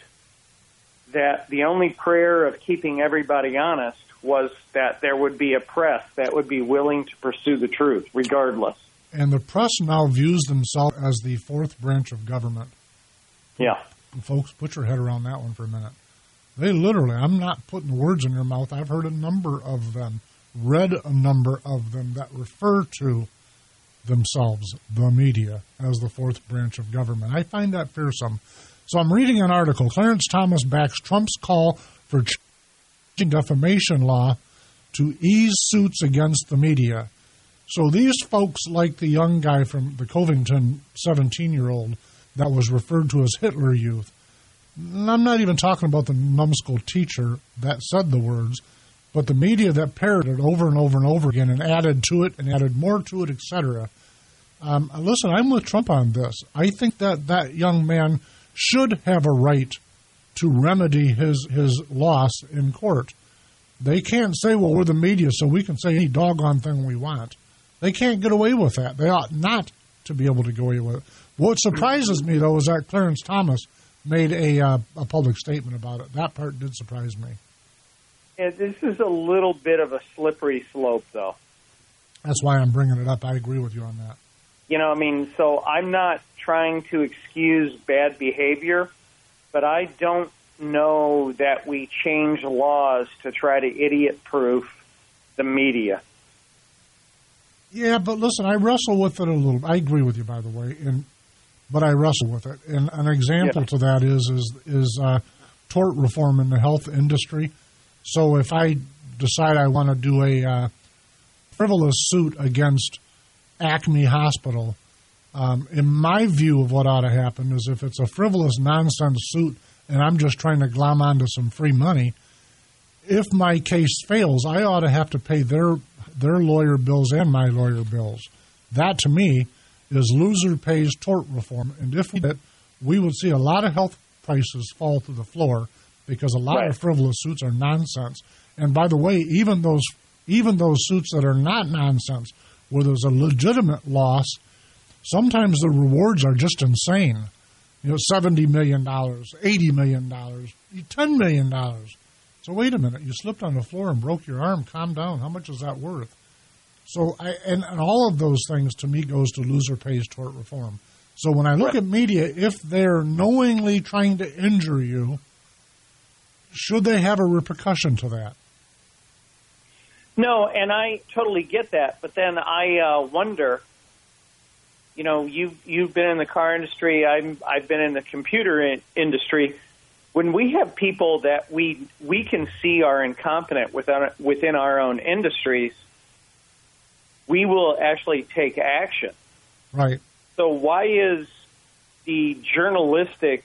that the only prayer of keeping everybody honest was that there would be a press that would be willing to pursue the truth, regardless. And the press now views themselves as the fourth branch of government. Yeah. Folks, put your head around that one for a minute. They literally, I'm not putting words in your mouth, I've heard a number of them, read a number of them that refer to themselves, the media, as the fourth branch of government. I find that fearsome. So I'm reading an article. Clarence Thomas backs Trump's call for changing defamation law to ease suits against the media. So these folks, like the young guy from the Covington 17-year-old that was referred to as Hitler Youth, and I'm not even talking about the numbskull teacher that said the words, but the media that parroted it over and over and over again and added to it and added more to it, etc. Listen, I'm with Trump on this. I think that that young man should have a right to remedy his loss in court. They can't say, well, we're the media, so we can say any doggone thing we want. They can't get away with that. They ought not to be able to go away with it. What surprises me, though, is that Clarence Thomas made a public statement about it. That part did surprise me. Yeah, this is a little bit of a slippery slope, though. That's why I'm bringing it up. I agree with you on that. You know, I mean, so I'm not trying to excuse bad behavior, but I don't know that we change laws to try to idiot-proof the media. Yeah, but listen, I wrestle with it a little. I agree with you, by the way, but I wrestle with it. And an example to that is tort reform in the health industry. So if I decide I want to do a frivolous suit against Acme Hospital, in my view of what ought to happen is if it's a frivolous nonsense suit and I'm just trying to glom onto some free money, if my case fails, I ought to have to pay their lawyer bills and my lawyer bills. That, to me, is loser pays tort reform. And if we did, we would see a lot of health prices fall through the floor because a lot of frivolous suits are nonsense. And by the way, even those suits that are not nonsense, where there's a legitimate loss, sometimes the rewards are just insane. You know, $70 million, $80 million, $10 million. So wait a minute, you slipped on the floor and broke your arm. Calm down. How much is that worth? So, and all of those things, to me, goes to loser pays tort reform. So when I look at media, if they're knowingly trying to injure you, should they have a repercussion to that? No, and I totally get that. But then I wonder, you know, you've been in the car industry. I've been in the computer industry. When we have people that we can see are incompetent within our own industries, we will actually take action. Right. So why is the journalistic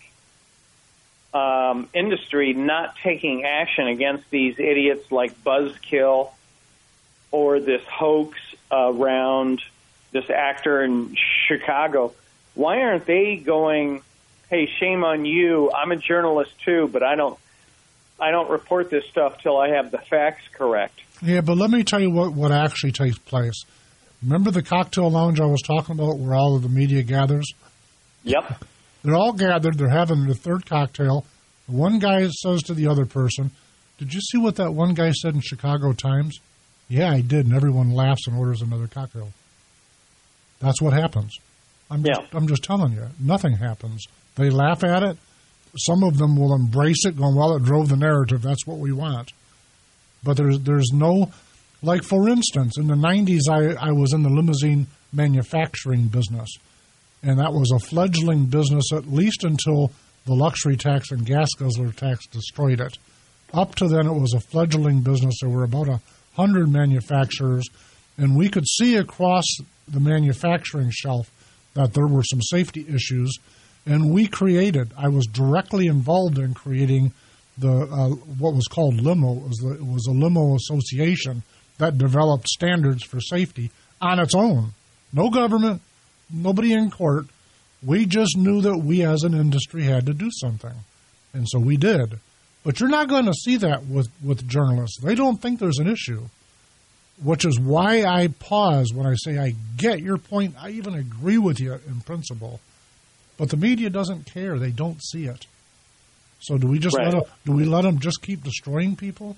industry not taking action against these idiots like Buzzkill or this hoax around this actor in Chicago? Why aren't they going, hey, shame on you, I'm a journalist too, but I don't report this stuff till I have the facts correct? Yeah, but let me tell you what actually takes place. Remember the cocktail lounge I was talking about where all of the media gathers? Yep. They're all gathered. They're having their third cocktail. One guy says to the other person, did you see what that one guy said in Chicago Times? Yeah, I did, and everyone laughs and orders another cocktail. That's what happens. I'm just telling you, nothing happens. They laugh at it. Some of them will embrace it, going, well, it drove the narrative. That's what we want. But there's no, like, for instance, in the 90s, I was in the limousine manufacturing business, and that was a fledgling business at least until the luxury tax and gas guzzler tax destroyed it. Up to then, it was a fledgling business. There were about 100 manufacturers, and we could see across the manufacturing shelf that there were some safety issues, and I was directly involved in creating the what was called Limo. It was a limo association that developed standards for safety on its own. No government, nobody in court. We just knew that we as an industry had to do something, and so we did. But you're not going to see that with journalists. They don't think there's an issue, which is why I pause when I say I get your point. I even agree with you in principle. But the media doesn't care. They don't see it. So do we just let them just keep destroying people?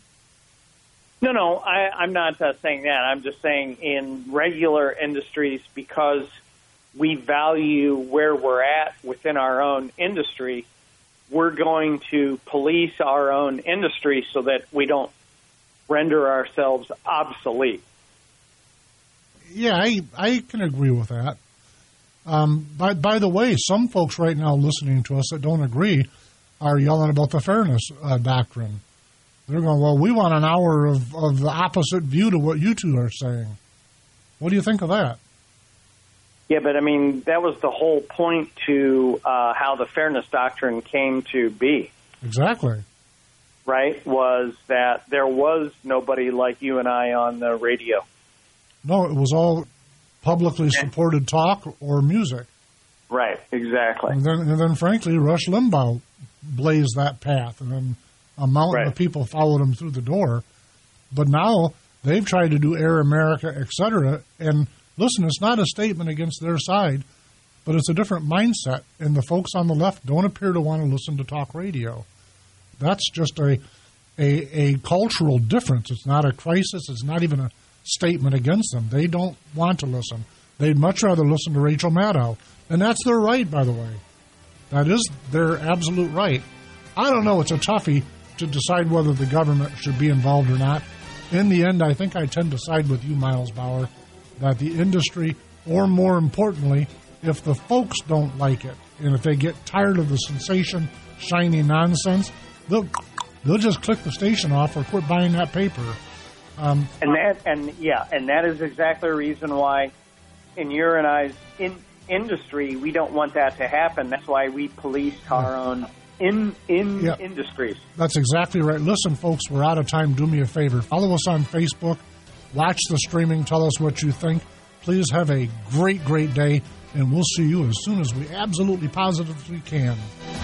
No, I'm not saying that. I'm just saying in regular industries, because we value where we're at within our own industry, we're going to police our own industry so that we don't render ourselves obsolete. Yeah, I can agree with that. By the way, some folks right now listening to us that don't agree are yelling about the fairness doctrine. They're going, well, we want an hour of the opposite view to what you two are saying. What do you think of that? Yeah, but I mean, that was the whole point to how the fairness doctrine came to be. Exactly. Right, was that there was nobody like you and I on the radio. No, it was all publicly supported talk or music. Right, exactly. And then frankly, Rush Limbaugh blazed that path, and then a mountain of people followed him through the door. But now they've tried to do Air America, etc. And listen, it's not a statement against their side, but it's a different mindset. And the folks on the left don't appear to want to listen to talk radio. That's just a cultural difference. It's not a crisis. It's not even a statement against them. They don't want to listen. They'd much rather listen to Rachel Maddow. And that's their right, by the way. That is their absolute right. I don't know. It's a toughie to decide whether the government should be involved or not. In the end, I think I tend to side with you, Miles Bauer, that the industry, or more importantly, if the folks don't like it, and if they get tired of the sensation, shiny nonsense, they'll just click the station off or quit buying that paper. And that is exactly the reason why in your and I's industry, we don't want that to happen. That's why we police our own industries. That's exactly right. Listen, folks, we're out of time. Do me a favor. Follow us on Facebook. Watch the streaming. Tell us what you think. Please have a great, great day, and we'll see you as soon as we absolutely positively can.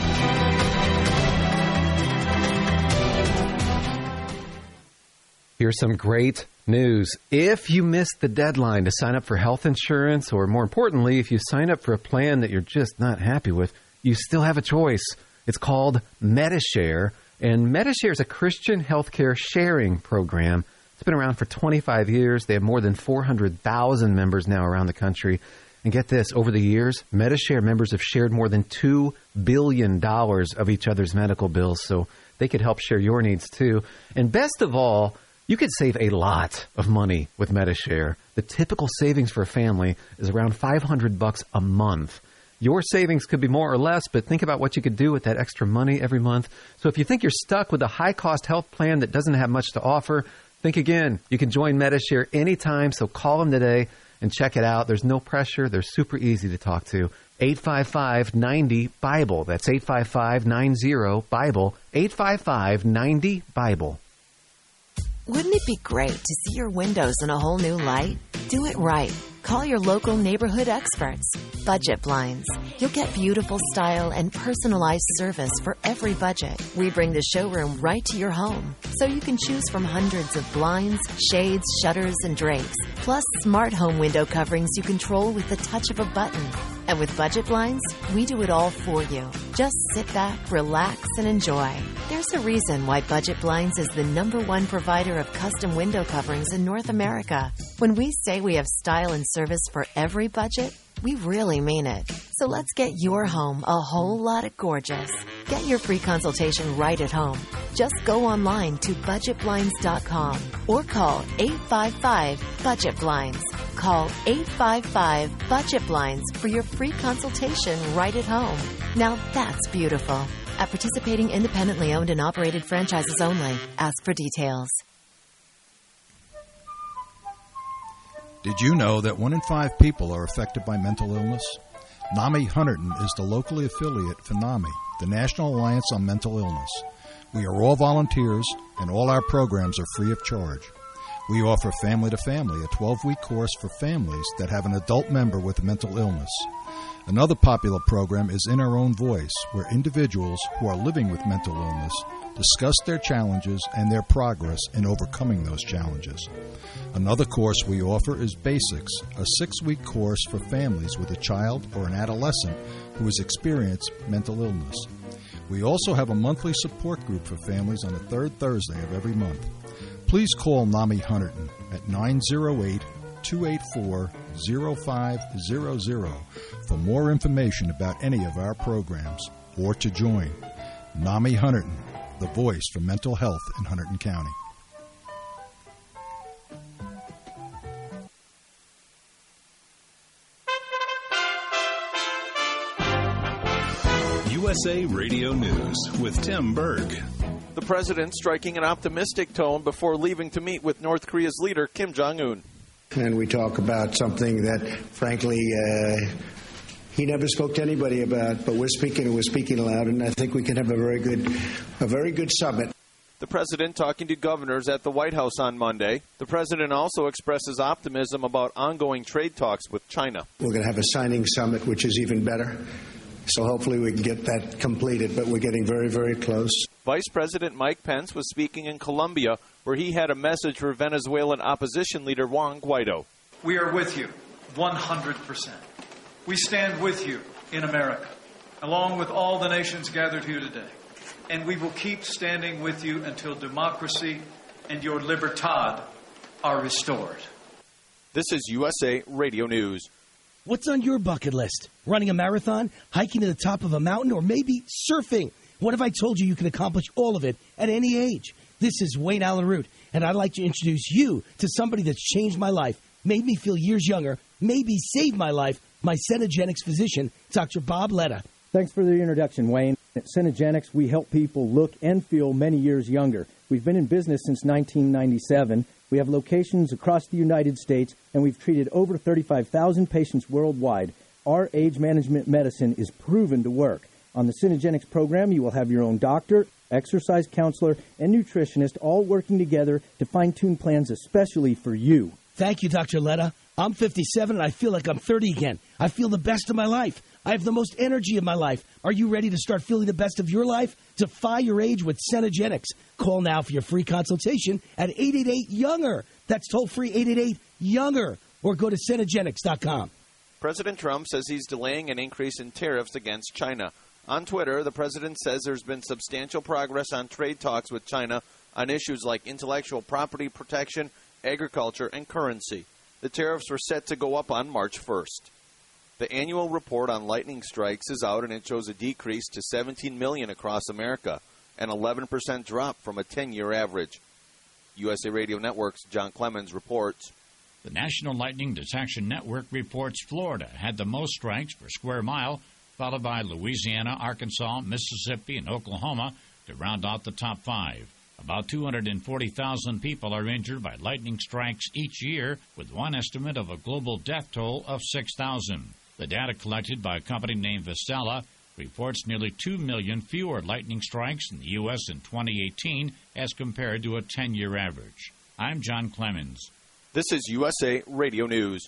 Here's some great news. If you missed the deadline to sign up for health insurance, or more importantly, if you sign up for a plan that you're just not happy with, you still have a choice. It's called Medi-Share, and Medi-Share is a Christian healthcare sharing program. It's been around for 25 years. They have more than 400,000 members now around the country. And get this, over the years, Medi-Share members have shared more than $2 billion of each other's medical bills, so they could help share your needs too. And best of all, you could save a lot of money with Medi-Share. The typical savings for a family is around $500 a month. Your savings could be more or less, but think about what you could do with that extra money every month. So if you think you're stuck with a high-cost health plan that doesn't have much to offer, think again. You can join Medi-Share anytime, so call them today and check it out. There's no pressure. They're super easy to talk to. 855-90-BIBLE. That's 855-90-BIBLE. 855-90-BIBLE. Wouldn't it be great to see your windows in a whole new light? Do it right. Call your local neighborhood experts. Budget Blinds. You'll get beautiful style and personalized service for every budget. We bring the showroom right to your home, so you can choose from hundreds of blinds, shades, shutters, and drapes, plus smart home window coverings you control with the touch of a button. And with Budget Blinds, we do it all for you. Just sit back, relax, and enjoy. There's a reason why Budget Blinds is the #1 provider of custom window coverings in North America. When we say we have style and service for every budget, we really mean it. So let's get your home a whole lot of gorgeous. Get your free consultation right at home. Just go online to budgetblinds.com or call 855-BUDGET-BLINDS. Call 855-BUDGET-BLINDS for your free consultation right at home. Now that's beautiful. At participating independently owned and operated franchises only. Ask for details. Did you know that 1 in 5 people are affected by mental illness? NAMI Hunterdon is the locally affiliate for NAMI, the National Alliance on Mental Illness. We are all volunteers, and all our programs are free of charge. We offer Family to Family, a 12-week course for families that have an adult member with mental illness. Another popular program is In Our Own Voice, where individuals who are living with mental illness discuss their challenges and their progress in overcoming those challenges. Another course we offer is Basics, a 6-week course for families with a child or an adolescent who has experienced mental illness. We also have a monthly support group for families on the 3rd Thursday of every month. Please call NAMI Hunterdon at 908-284-0500 for more information about any of our programs or to join. NAMI Hunterdon, the voice for mental health in Hunterdon County. USA Radio News with Tim Berg. The president striking an optimistic tone before leaving to meet with North Korea's leader, Kim Jong-un. And we talk about something that, frankly, he never spoke to anybody about, but we're speaking aloud, and I think we can have a very good summit. The president talking to governors at the White House on Monday. The president also expresses optimism about ongoing trade talks with China. We're going to have a signing summit, which is even better. So hopefully we can get that completed, but we're getting very, very close. Vice President Mike Pence was speaking in Colombia, where he had a message for Venezuelan opposition leader Juan Guaido. We are with you, 100%. We stand with you in America, along with all the nations gathered here today. And we will keep standing with you until democracy and your libertad are restored. This is USA Radio News. What's on your bucket list? Running a marathon, hiking to the top of a mountain, or maybe surfing? What if I told you you can accomplish all of it at any age? This is Wayne Allen Root, and I'd like to introduce you to somebody that's changed my life, made me feel years younger, maybe saved my life, my Cenegenics physician, Dr. Bob Letta. Thanks for the introduction, Wayne. At Cenegenics, we help people look and feel many years younger. We've been in business since 1997. We have locations across the United States, and we've treated over 35,000 patients worldwide. Our age management medicine is proven to work. On the Cenegenics program, you will have your own doctor, exercise counselor, and nutritionist all working together to fine-tune plans especially for you. Thank you, Dr. Letta. I'm 57, and I feel like I'm 30 again. I feel the best of my life. I have the most energy of my life. Are you ready to start feeling the best of your life? Defy your age with Cenegenics. Call now for your free consultation at 888-YOUNGER. That's toll-free 888-YOUNGER. Or go to Cenegenics.com. President Trump says he's delaying an increase in tariffs against China. On Twitter, the president says there's been substantial progress on trade talks with China on issues like intellectual property protection, agriculture, and currency. The tariffs were set to go up on March 1st. The annual report on lightning strikes is out, and it shows a decrease to 17 million across America, an 11% drop from a 10-year average. USA Radio Network's John Clemens reports. The National Lightning Detection Network reports Florida had the most strikes per square mile, followed by Louisiana, Arkansas, Mississippi, and Oklahoma to round out the top 5. About 240,000 people are injured by lightning strikes each year, with one estimate of a global death toll of 6,000. The data collected by a company named Vistella reports nearly 2 million fewer lightning strikes in the U.S. in 2018 as compared to a 10-year average. I'm John Clemens. This is USA Radio News.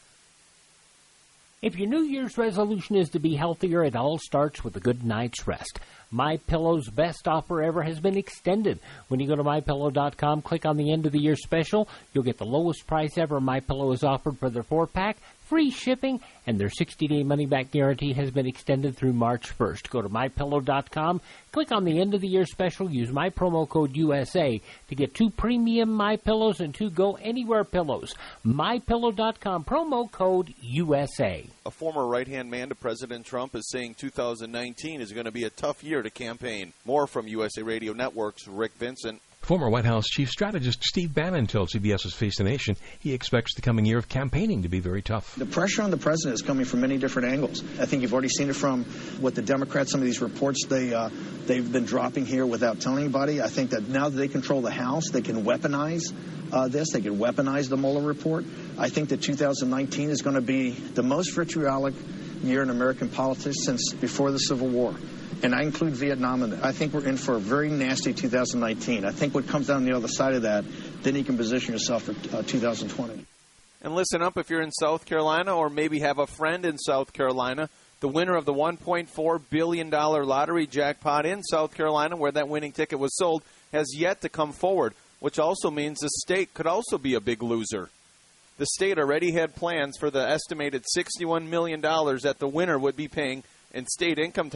If your New Year's resolution is to be healthier, it all starts with a good night's rest. MyPillow's best offer ever has been extended. When you go to MyPillow.com, click on the end of the year special, you'll get the lowest price ever MyPillow has offered for their 4-pack, free shipping, and their 60-day money-back guarantee has been extended through March 1st. Go to MyPillow.com, click on the end-of-the-year special, use my promo code USA to get 2 premium MyPillows and 2 Go Anywhere pillows. MyPillow.com, promo code USA. A former right-hand man to President Trump is saying 2019 is going to be a tough year to campaign. More from USA Radio Network's Rick Vincent. Former White House Chief Strategist Steve Bannon told CBS's Face the Nation he expects the coming year of campaigning to be very tough. The pressure on the president is coming from many different angles. I think you've already seen it from what the Democrats, some of these reports they've been dropping here without telling anybody. I think that now that they control the House, they can weaponize this. They can weaponize the Mueller report. I think that 2019 is going to be the most vitriolic year in American politics since before the Civil War. And I include Vietnam in that. I think we're in for a very nasty 2019. I think what comes down the other side of that, then you can position yourself for 2020. And listen up if you're in South Carolina or maybe have a friend in South Carolina. The winner of the $1.4 billion lottery jackpot in South Carolina, where that winning ticket was sold, has yet to come forward, which also means the state could also be a big loser. The state already had plans for the estimated $61 million that the winner would be paying in state income tax.